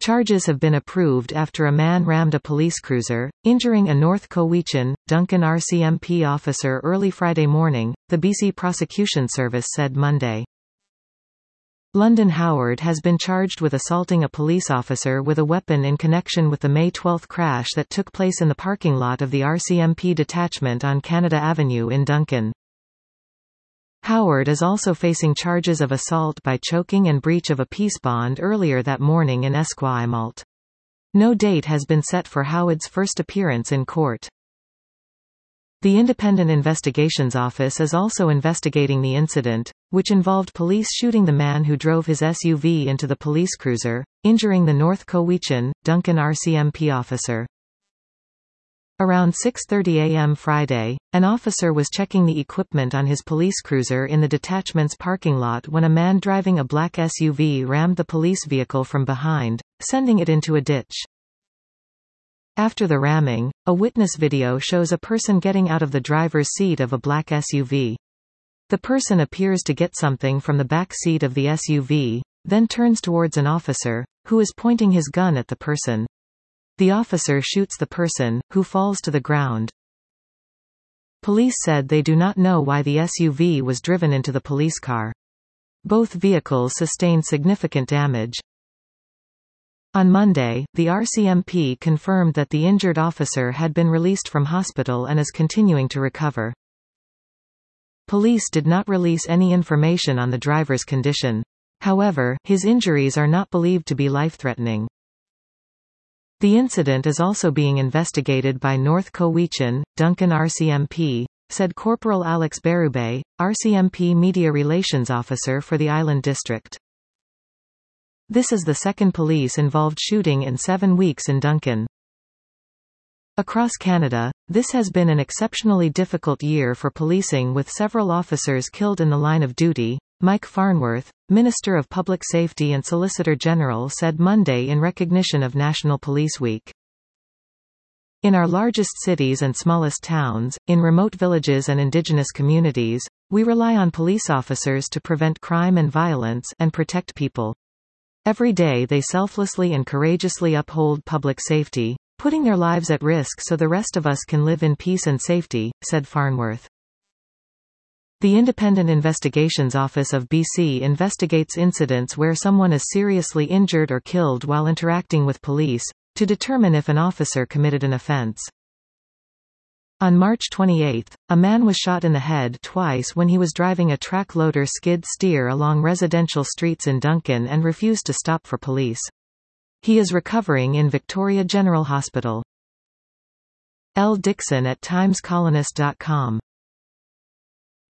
Charges have been approved after a man rammed a police cruiser, injuring a North Cowichan, Duncan RCMP officer early Friday morning, the BC Prosecution Service said Monday. London Howard has been charged with assaulting a police officer with a weapon in connection with the May 12 crash that took place in the parking lot of the RCMP detachment on Canada Avenue in Duncan. Howard is also facing charges of assault by choking and breach of a peace bond earlier that morning in Esquimalt. No date has been set for Howard's first appearance in court. The Independent Investigations Office is also investigating the incident, which involved police shooting the man who drove his SUV into the police cruiser, injuring the North Cowichan, Duncan RCMP officer. Around 6:30 a.m. Friday, an officer was checking the equipment on his police cruiser in the detachment's parking lot when a man driving a black SUV rammed the police vehicle from behind, sending it into a ditch. After the ramming, a witness video shows a person getting out of the driver's seat of a black SUV. The person appears to get something from the back seat of the SUV, then turns towards an officer, who is pointing his gun at the person. The officer shoots the person, who falls to the ground. Police said they do not know why the SUV was driven into the police car. Both vehicles sustained significant damage. On Monday, the RCMP confirmed that the injured officer had been released from hospital and is continuing to recover. Police did not release any information on the driver's condition. However, his injuries are not believed to be life-threatening. The incident is also being investigated by North Cowichan, Duncan RCMP, said Corporal Alex Berube, RCMP Media Relations Officer for the Island District. This is the second police-involved shooting in 7 weeks in Duncan. Across Canada, this has been an exceptionally difficult year for policing with several officers killed in the line of duty, Mike Farnworth, Minister of Public Safety and Solicitor General said Monday in recognition of National Police Week. In our largest cities and smallest towns, in remote villages and Indigenous communities, we rely on police officers to prevent crime and violence and protect people. Every day they selflessly and courageously uphold public safety, putting their lives at risk so the rest of us can live in peace and safety, said Farnworth. The Independent Investigations Office of BC investigates incidents where someone is seriously injured or killed while interacting with police, to determine if an officer committed an offense. On March 28, a man was shot in the head twice when he was driving a track loader skid steer along residential streets in Duncan and refused to stop for police. He is recovering in Victoria General Hospital. L. Dixon at TimesColonist.com